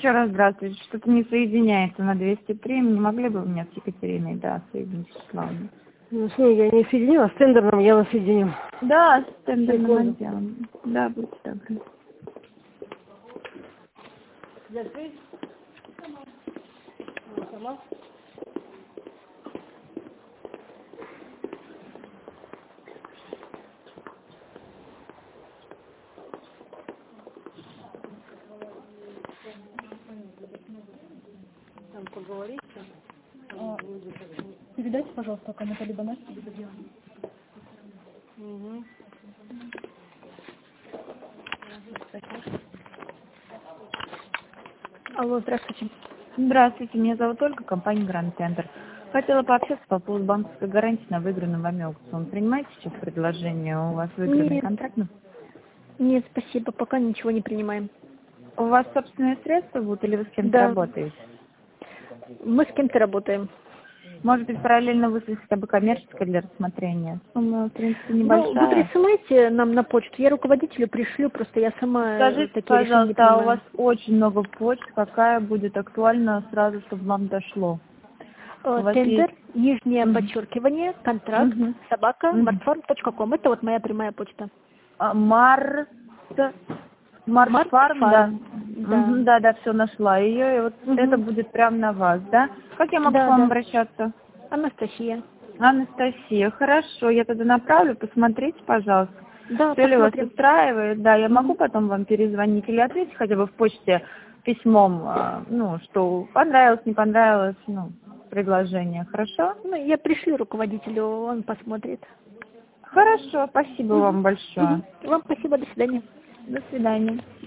Еще раз здравствуйте. Что-то не соединяется на 203. Не могли бы вы меня с Екатериной, да, соединить с Славой? Ну, с ней я не соединила, с тендерным я вас соединю. Да, с тендерным отделом. Да, будьте добры. Я здесь? Сама? Там поговорите. Передайте, пожалуйста, кому-то либо Насте, либо Диане. Угу. Алло, здравствуйте. Здравствуйте, меня зовут Ольга, компания Grand Tender. Хотела пообщаться по поводу банковской гарантии на выигранный вами аукцион. Принимаете сейчас предложение? У вас выигранный Нет. контракт? Нет, спасибо, пока ничего не принимаем. У вас собственные средства будут или вы с кем-то Да. работаете? Мы с кем-то работаем. Может быть, параллельно выслать хотя бы коммерческое для рассмотрения? Сумма, в принципе, Ну, вы небольшая. присылайте нам на почту. Я руководителю пришлю, просто я сама Скажите, такие решения не пожалуйста, а у вас принимаю. очень много почт, какая будет актуальна сразу, чтобы вам дошло? У вас Тендер, есть... нижнее подчеркивание, контракт, собака, martfarm.com. Это вот моя прямая почта. Марсфарм, да. Да. Да, да, все нашла ее, и вот это будет прямо на вас, да? Как я могу к вам обращаться? Анастасия. Анастасия, хорошо, я тогда направлю, посмотрите, пожалуйста. Да, Все ли вас посмотрим. устраивает? Да, я могу потом вам перезвонить или ответить хотя бы в почте письмом, ну, что понравилось, не понравилось, ну, предложение, хорошо? Ну, я пришлю руководителю, он посмотрит. Хорошо, спасибо вам большое. Вам спасибо, до свидания. До свидания.